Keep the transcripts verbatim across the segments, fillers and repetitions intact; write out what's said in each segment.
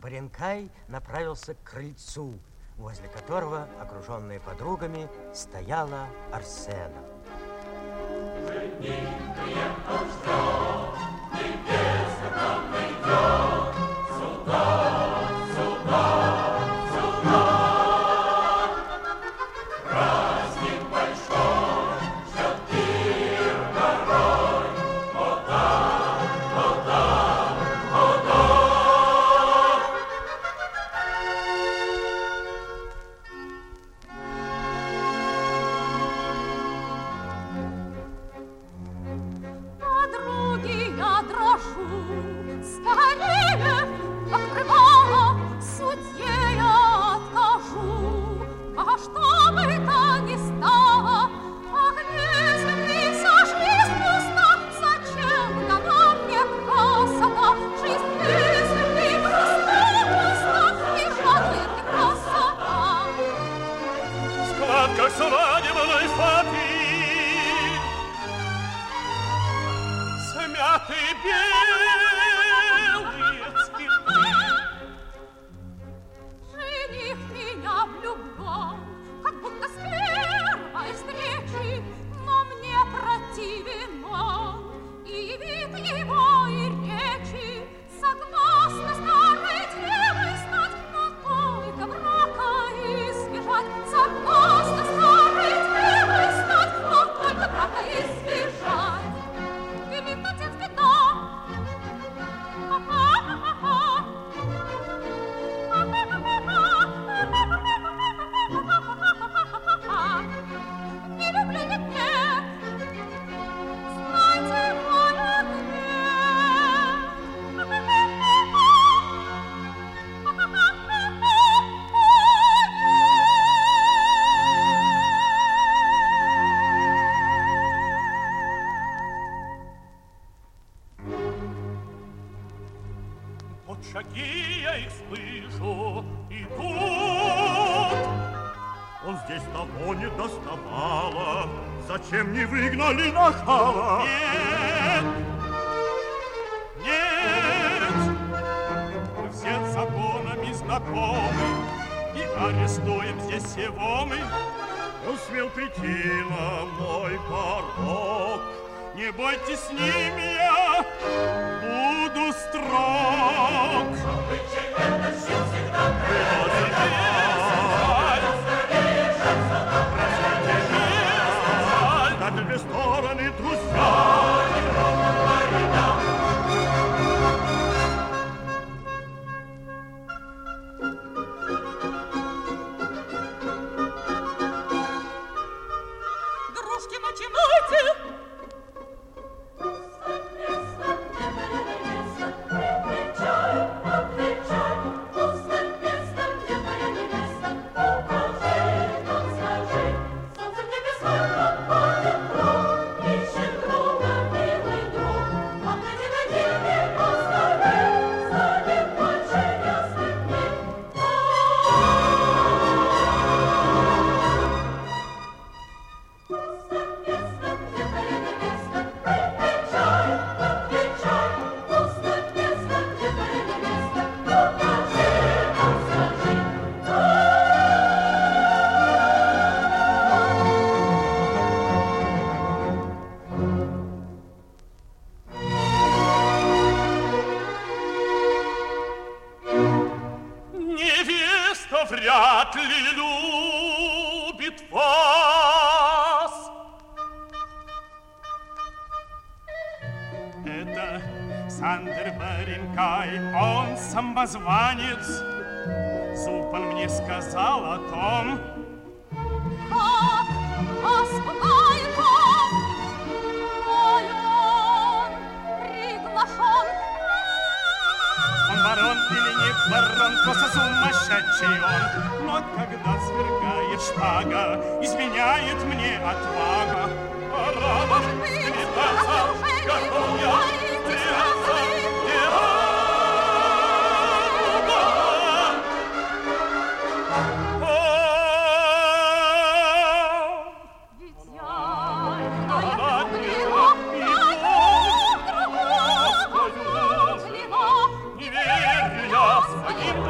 Баренкай направился к крыльцу, возле которого, окруженная подругами, стояла Арсена. Шаги я их слышу, идут. Он здесь того не доставало, зачем не выгнали нахала? Нет, нет, мы все законами знакомы и арестуем здесь всего мы. Он смел прийти на мой порог. Не бойтесь, с ним я буду строг. Обычай это все всегда край. На две стороны друзья. Дружки, начинайте! Вряд ли любит вас. Это Сандер Баренкай, он самозванец. Зубан мне сказал о том. Как Аскольда, он приглашен. Он барон или не барон, просто сумасшедший он. Но когда свергает шпага, изменяет мне отвага. Пора вам квитаться, готов я прятаться. Не верю я своим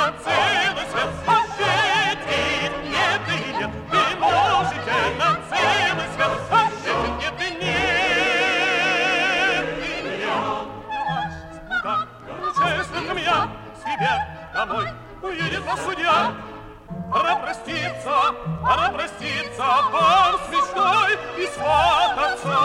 на целый свет. Ответить нет и нет, вы можете на целый свет. Ответить нет и нет, и нет. Так, честно меня себе домой уедет ваш судья. Пора проститься, пора проститься, пар с мечтой и свататься.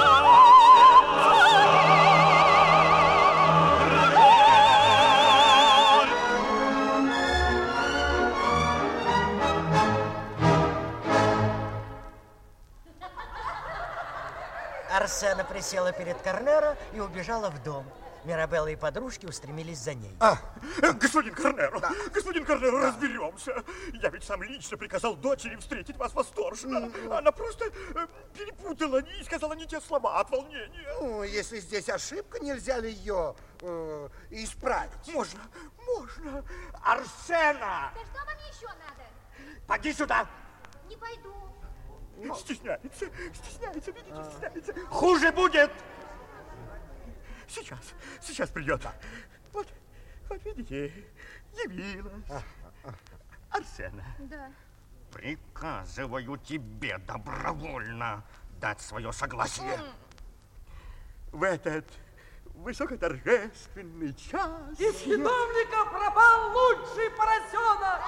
Арсена присела перед Корнеро и убежала в дом. Мирабелла и подружки устремились за ней. А, господин Корнеро, да. господин Корнеро, да. разберемся. Я ведь сам лично приказал дочери встретить вас восторженно. Mm. Она просто э, перепутала и сказала не те слова от волнения. Ну, если здесь ошибка, нельзя ли ее э, исправить? Можно, можно. Арсена! Да что вам еще надо? Поди сюда. Не пойду. Ну. Стесняется, стесняется, видите, а. стесняется. Хуже будет. Сейчас, сейчас придет. Вот, вот видите, явилась. А, а, а. Арсена. Да. Приказываю тебе добровольно дать свое согласие. Mm. В этот высокоторжественный час. Из хитовника пропал лучший поросенок.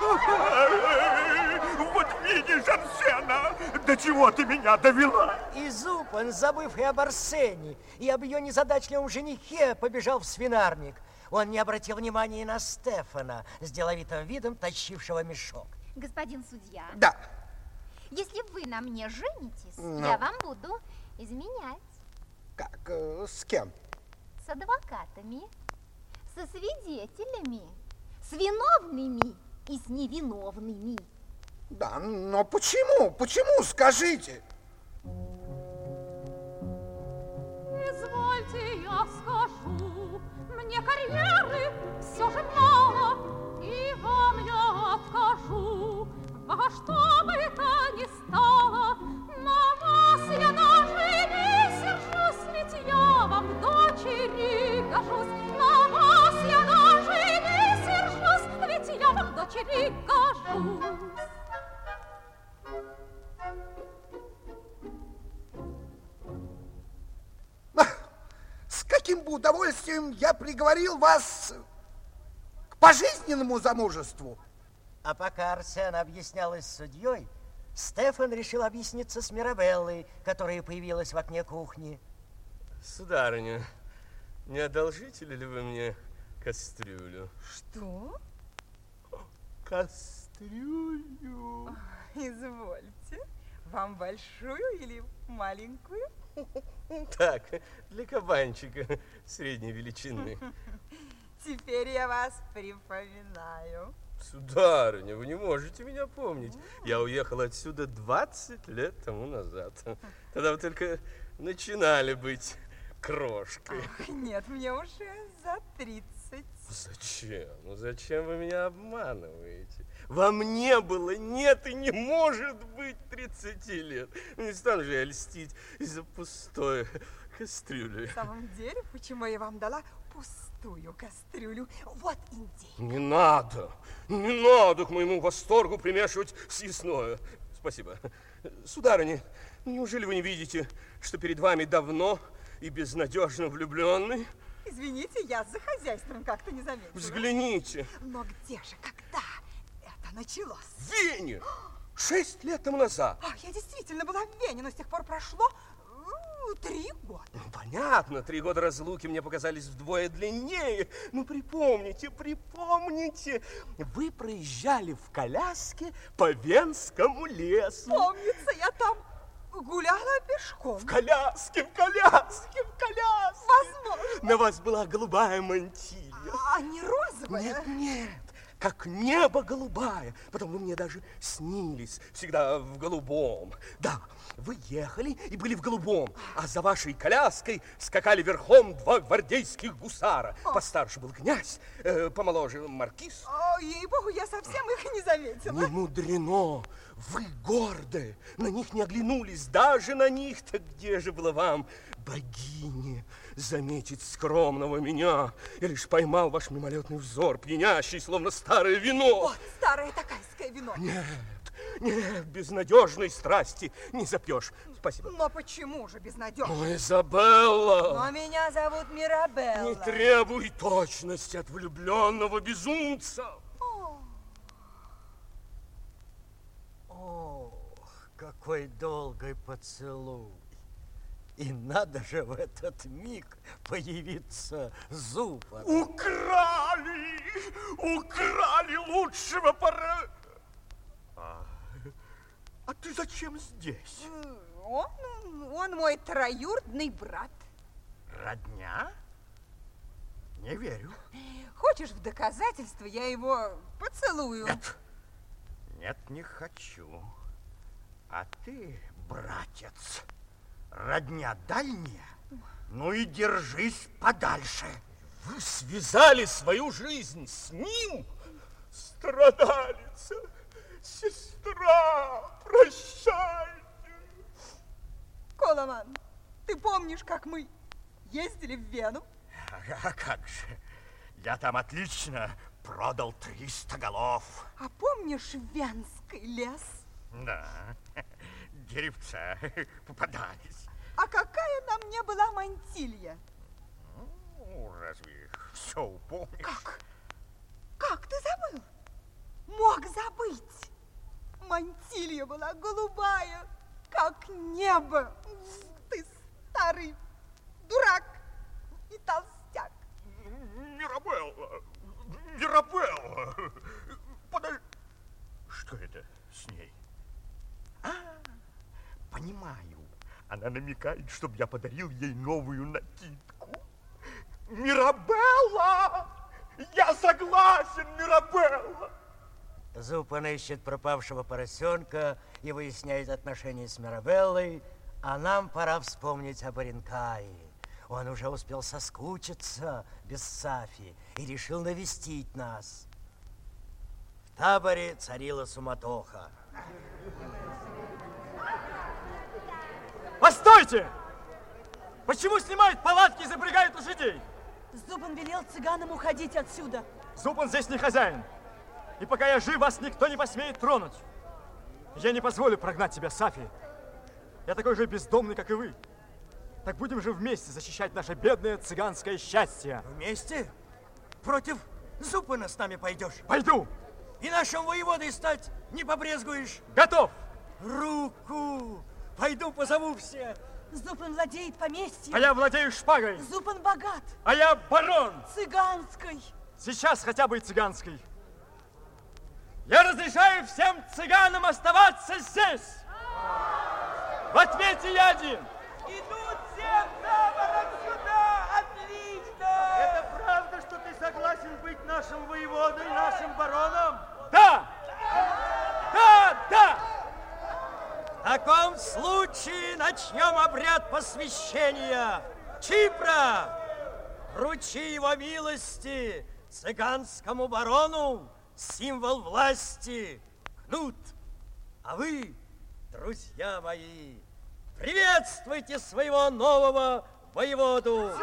Вот видишь, Арсена, до чего ты меня довела. И Зупан, забыв и об Арсене, и об ее незадачливом женихе, побежал в свинарник. Он не обратил внимания и на Стефана, с деловитым видом тащившего мешок. Господин судья. Да. Если вы на мне женитесь, Но. я вам буду изменять. Как? Э, с кем? С адвокатами, со свидетелями, с виновными и с невиновными. Да, но почему? Почему? Скажите. Извольте, я скажу, мне карьеры все же мало, и вам я откажу. Во что бы то ни стало, на вас я даже не сержусь, ведь я вам в дочери гожусь. На вас я даже не сержусь, ведь я вам в дочери гожусь. С каким бы удовольствием я приговорил вас к пожизненному замужеству. А пока Арсена объяснялась с судьей, Стефан решил объясниться с Мирабеллой, которая появилась в окне кухни. Сударыня, не одолжите ли вы мне кастрюлю? Что? Кастрюлю. Извольте. Вам большую или маленькую? Так, для кабанчика средней величины. Теперь я вас припоминаю. Сударыня, вы не можете меня помнить. Я уехал отсюда двадцать лет тому назад. Тогда вы только начинали быть крошкой. Ах, нет, мне уже за тридцать. Зачем? Ну зачем вы меня обманываете? Вам не было, нет и не может быть тридцати лет. Не стану же я льстить из-за пустой кастрюли. В самом деле, почему я вам дала пустую кастрюлю? Вот индейка. Не надо, не надо к моему восторгу примешивать съестное. Спасибо. Сударыня, неужели вы не видите, что перед вами давно и безнадежно влюбленный? Извините, я за хозяйством как-то не заметила. Взгляните. Но где же, когда это началось? В Вене! Шесть лет тому назад. Ах, я действительно была в Вене, но с тех пор прошло ну, три года. Ну, понятно, три года разлуки мне показались вдвое длиннее. Ну, припомните, припомните. Вы проезжали в коляске по Венскому лесу. Помнится, я там гуляла пешком. В коляске, в коляске, в коляске. Возможно. На вас была голубая мантилья. А не розовая? Нет, нет, как небо голубая. Потом вы мне даже снились, всегда в голубом. Да, вы ехали и были в голубом, а за вашей коляской скакали верхом два гвардейских гусара. О. Постарше был князь, э, помоложе маркиз. О, ей-богу, я совсем их не заметила. Не мудрено. Вы горды, на них не оглянулись, даже на них-то где же было вам богине заметить скромного меня. Я лишь поймал ваш мимолетный взор, пьянящий, словно старое вино. Вот, старое такайское вино. Нет, нет, безнадежной страсти не запьешь. Спасибо. Но почему же безнадежно? Ой, Изабелла! Но меня зовут Мирабелла. Не требуй точности от влюбленного безумца. Ох, какой долгий поцелуй. И надо же в этот миг появиться Зупан. Украли! Украли лучшего пора... А, а ты зачем здесь? Он, он мой троюродный брат. Родня? Не верю. Хочешь в доказательство, я его поцелую? Нет. Нет, не хочу. А ты, братец, родня дальняя, ну и держись подальше. Вы связали свою жизнь с ним? Страдалица, сестра, прощай. Коломан, ты помнишь, как мы ездили в Вену? А как же, я там отлично продал триста голов. А помнишь Венский лес? Да, деревца попадались. А какая на мне была мантилья? Ну, разве все упомнишь? Как? Как ты забыл? Мог забыть. Мантилья была голубая, как небо. Ты старый дурак и толстяк. Мирабелла, Мирабелла, подожди. Что это с ней? А, понимаю. Она намекает, чтобы я подарил ей новую накидку. Мирабелла! Я согласен, Мирабелла! Зупан ищет пропавшего поросенка и выясняет отношения с Мирабеллой, а нам пора вспомнить об Оренкае. Он уже успел соскучиться без Сафи и решил навестить нас. В таборе царила суматоха. Постойте! Почему снимают палатки и запрягают лошадей? Зупан велел цыганам уходить отсюда. Зупан здесь не хозяин. И пока я жив, вас никто не посмеет тронуть. Я не позволю прогнать тебя, Сафи. Я такой же бездомный, как и вы. Так будем же вместе защищать наше бедное цыганское счастье. Вместе? Против Зупана с нами пойдешь? Пойду. И нашим воеводой стать не побрезгуешь? Готов. Руку. Пойду позову всех. Зупан владеет поместьем. А я владею шпагой. Зупан богат. А я барон. Цыганской. Сейчас хотя бы и цыганской. Я разрешаю всем цыганам оставаться здесь. В ответе я один. Идут всем табором сюда! Отлично! Это правда, что ты согласен быть нашим воеводой, нашим бароном? Да! Да, да! В таком случае начнем обряд посвящения. Чипра, вручи его милости цыганскому барону, символ власти, кнут. А вы, друзья мои, приветствуйте своего нового воеводу.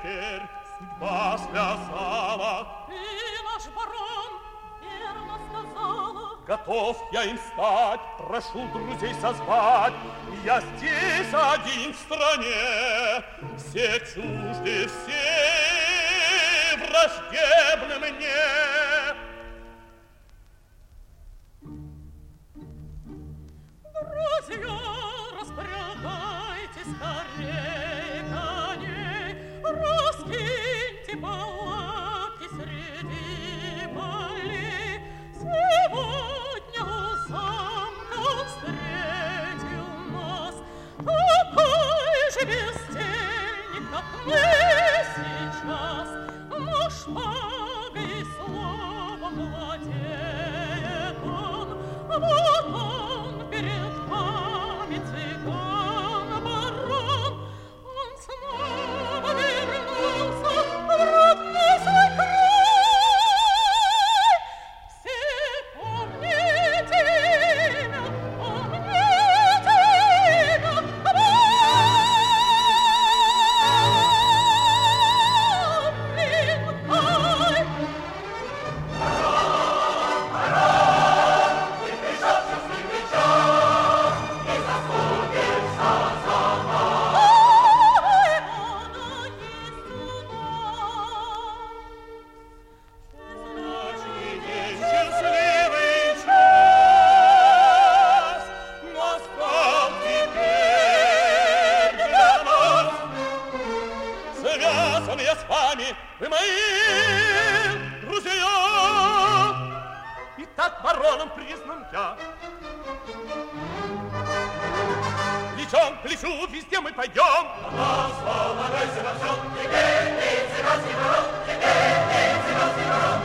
теперь судьба связала. И наш барон верно сказала. Готов я им стать, прошу друзей созвать. Я здесь один в стране, все чужды, все враждебны мне. Друзья, распрягайте скорее коней, раскиньте палатки среди полей. Сегодня у замка встретил нас такой же бездельник, как мы сейчас, но шпагой и словом владеет он. Вот он перед вами, цыган барон, он снова вернулся в родной свой край. Все помните имя, помните имя, Барон-Кай. Вы мои друзья, и так бароном признан я. Плечом к плечу везде мы пойдем. Нас полагайся во всем, теперь ты цыганский барон, теперь ты цыганский барон,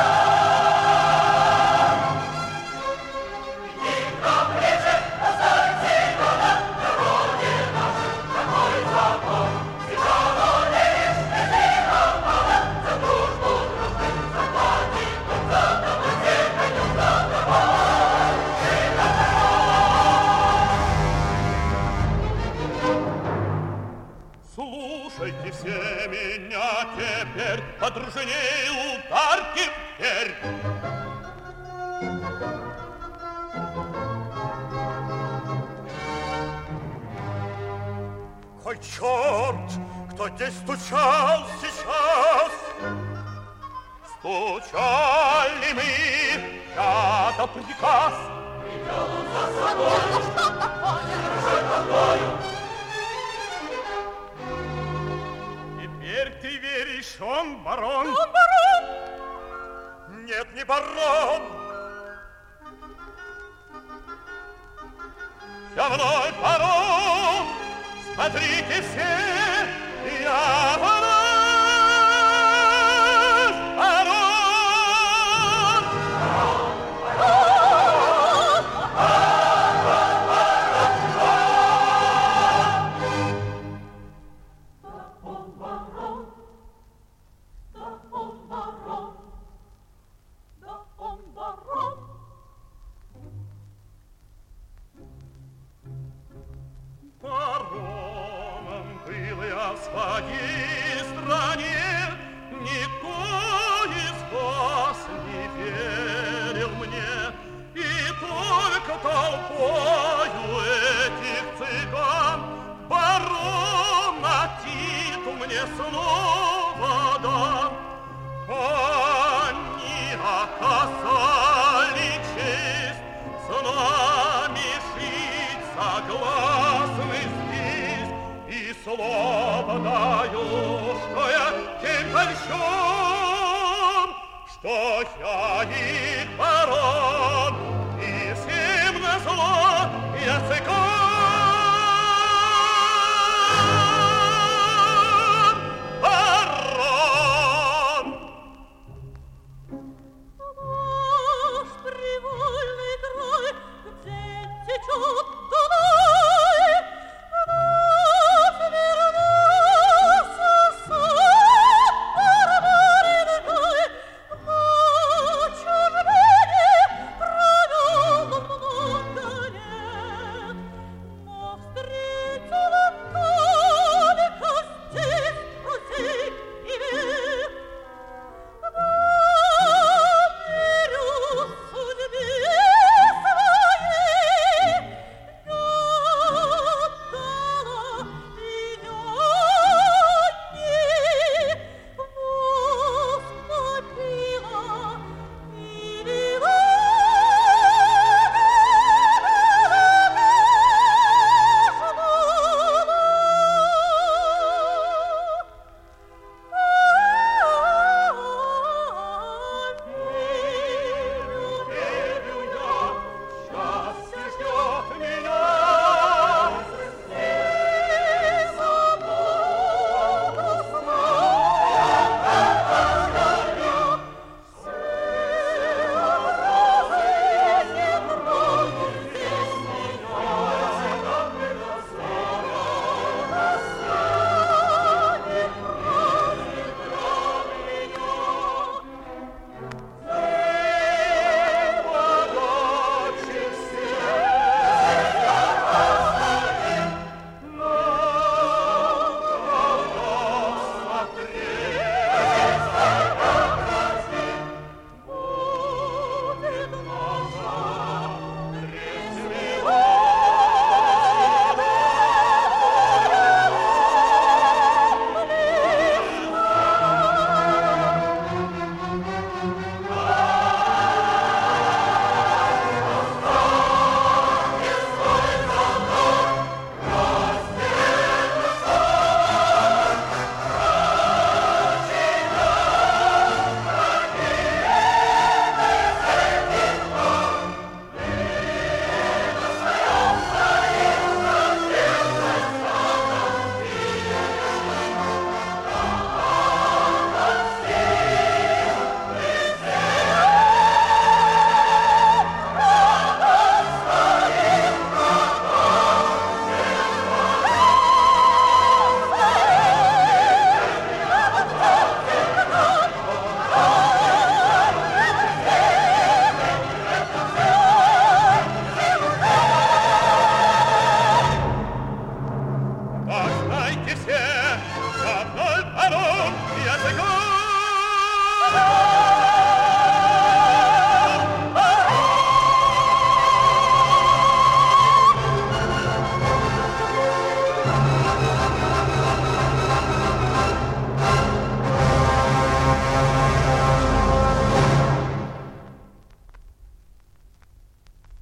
иди к нам ближе, оставь цыгана, народе нашим, такой закон, цыгана не лишь, иди нам мало, за дружбу дружбы, заплатим, за тобой цыганем, за тобой, цыган. Слушайте все меня теперь, подружней ударьте в дверь. Ой, черт, кто здесь стучал сейчас? Стучали мы, я дал приказ. Привел он за собою, что такое? Держи тобою. Теперь ты веришь, он барон? Он барон! Нет, не барон. Я вновь барон. Смотрите все, я барон, барон. Бароном был я в своей стране, никто из вас не верил мне, и только толпою этих цыган барона титул мне снова дан. Они оказали честь с нами жить согласны здесь, и слово даю, что я тем польщен, что я их барон.